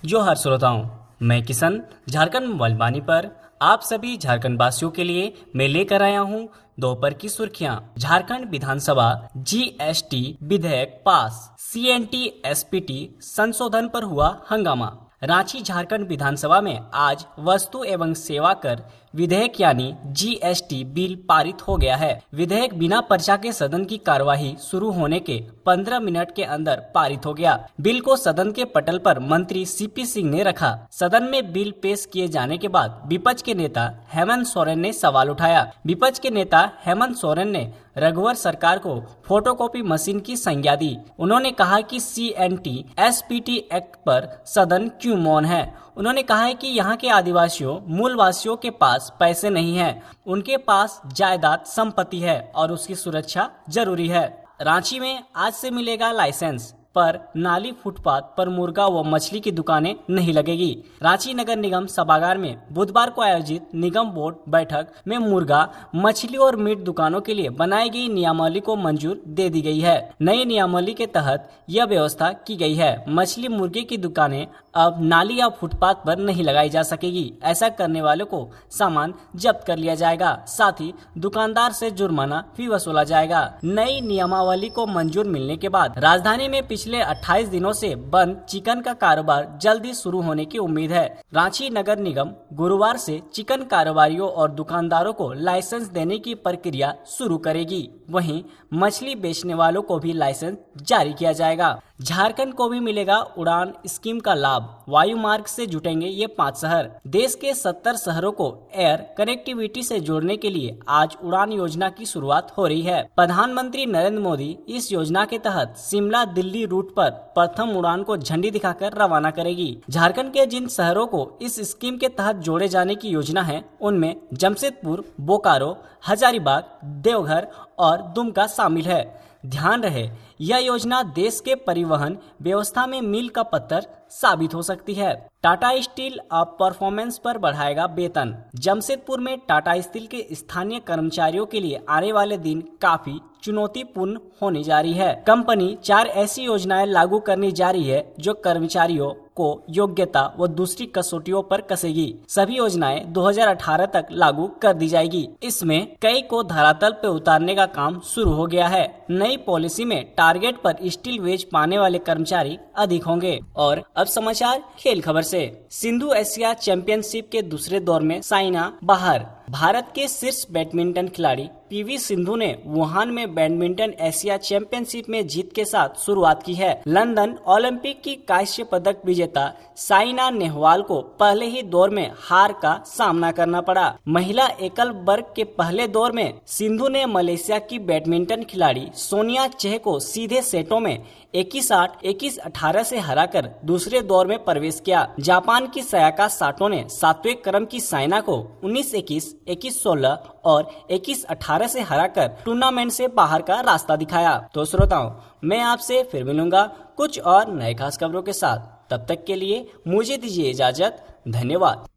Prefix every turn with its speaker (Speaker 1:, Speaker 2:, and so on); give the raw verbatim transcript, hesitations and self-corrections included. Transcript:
Speaker 1: जो हर श्रोताओं, मैं किशन झारखंड मोबाइल वाणी पर आप सभी झारखंड वासियों के लिए मैं लेकर आया हूं दोपहर की सुर्खियां। झारखंड विधानसभा जीएसटी विधेयक पास, सीएनटी एसपीटी संशोधन पर हुआ हंगामा। रांची झारखंड विधानसभा में आज वस्तु एवं सेवा कर विधेयक यानी जीएसटी बिल पारित हो गया है। विधेयक बिना पर्चा के सदन की कार्यवाही शुरू होने के पंद्रह मिनट के अंदर पारित हो गया। बिल को सदन के पटल पर मंत्री सीपी सिंह ने रखा। सदन में बिल पेश किए जाने के बाद विपक्ष के नेता हेमंत सोरेन ने सवाल उठाया। विपक्ष के नेता हेमंत सोरेन ने रघुवर सरकार को फोटोकॉपी मशीन की संज्ञा दी। उन्होंने कहा कि सीएनटी एसपीटी एक्ट पर सदन क्यों मौन है। उन्होंने कहा है कि यहाँ के आदिवासियों मूलवासियों के पास पैसे नहीं है, उनके पास जायदाद संपत्ति है और उसकी सुरक्षा जरूरी है। रांची में आज से मिलेगा लाइसेंस, पर नाली फुटपाथ पर मुर्गा व मछली की दुकानें नहीं लगेगी। रांची नगर निगम सभागार में बुधवार को आयोजित निगम बोर्ड बैठक में मुर्गा, मछली और मीट दुकानों के लिए बनाई गई नियमावली को मंजूर दे दी गई है। नई नियमावली के तहत यह व्यवस्था की गई है। मछली मुर्गे की दुकानें अब नाली या फुटपाथ पर नहीं लगाई जा सकेगी। ऐसा करने वालों को सामान जब्त कर लिया जाएगा। साथ ही दुकानदार से जुर्माना भी वसूला जाएगा। नई नियमावली को मंजूर मिलने के बाद राजधानी में पिछले अट्ठाईस दिनों से बंद चिकन का कारोबार जल्दी शुरू होने की उम्मीद है। रांची नगर निगम गुरुवार से चिकन कारोबारियों और दुकानदारों को लाइसेंस देने की प्रक्रिया शुरू करेगी। वहीं मछली बेचने वालों को भी लाइसेंस जारी किया जाएगा। झारखंड को भी मिलेगा उड़ान स्कीम का लाभ। वायु मार्ग से जुटेंगे ये पांच शहर। देश के सत्तर शहरों को एयर कनेक्टिविटी से जोड़ने के लिए आज उड़ान योजना की शुरुआत हो रही है। प्रधानमंत्री नरेंद्र मोदी इस योजना के तहत शिमला दिल्ली रूट पर प्रथम उड़ान को झंडी दिखाकर रवाना करेगी। झारखंड के जिन शहरों को इस स्कीम के तहत जोड़े जाने की योजना है, उनमें जमशेदपुर, बोकारो, हजारीबाग, देवघर और दुमका शामिल है। ध्यान रहे, यह योजना देश के परिवहन व्यवस्था में मील का पत्थर साबित हो सकती है। टाटा स्टील अब परफॉर्मेंस पर बढ़ाएगा वेतन। जमशेदपुर में टाटा स्टील के स्थानीय कर्मचारियों के लिए आने वाले दिन काफी चुनौतीपूर्ण होने जा रही है। कंपनी चार ऐसी योजनाएं लागू करने जा रही है जो कर्मचारियों को योग्यता व दूसरी कसौटियों पर कसेगी। सभी योजनाएं दो हज़ार अठारह तक लागू कर दी जाएगी। इसमें कई को धरातल पे उतारने का काम शुरू हो गया है। नई पॉलिसी में टारगेट पर स्टील वेज पाने वाले कर्मचारी अधिक होंगे। और अब समाचार खेल खबर से। सिंधु एशिया चैंपियनशिप के दूसरे दौर में साइना बाहर। भारत के शीर्ष बैडमिंटन खिलाड़ी पीवी सिंधु ने वुहान में बैडमिंटन एशिया चैंपियनशिप में जीत के साथ शुरुआत की है। लंदन ओलंपिक की कांस्य पदक विजेता साइना नेहवाल को पहले ही दौर में हार का सामना करना पड़ा। महिला एकल वर्ग के पहले दौर में सिंधु ने मलेशिया की बैडमिंटन खिलाड़ी सोनिया चेह को सीधे सेटों में इक्कीस आठ, इक्कीस अठारह से हराकर दूसरे दौर में प्रवेश किया। जापान की सयाका साटो ने सातवें क्रम की साइना को उन्नीस इक्कीस, इक्कीस सोलह और इक्कीस अठारह से हराकर टूर्नामेंट से बाहर का रास्ता दिखाया। तो श्रोताओं, मैं आपसे फिर मिलूंगा कुछ और नए खास खबरों के साथ। तब तक के लिए मुझे दीजिए इजाजत। धन्यवाद।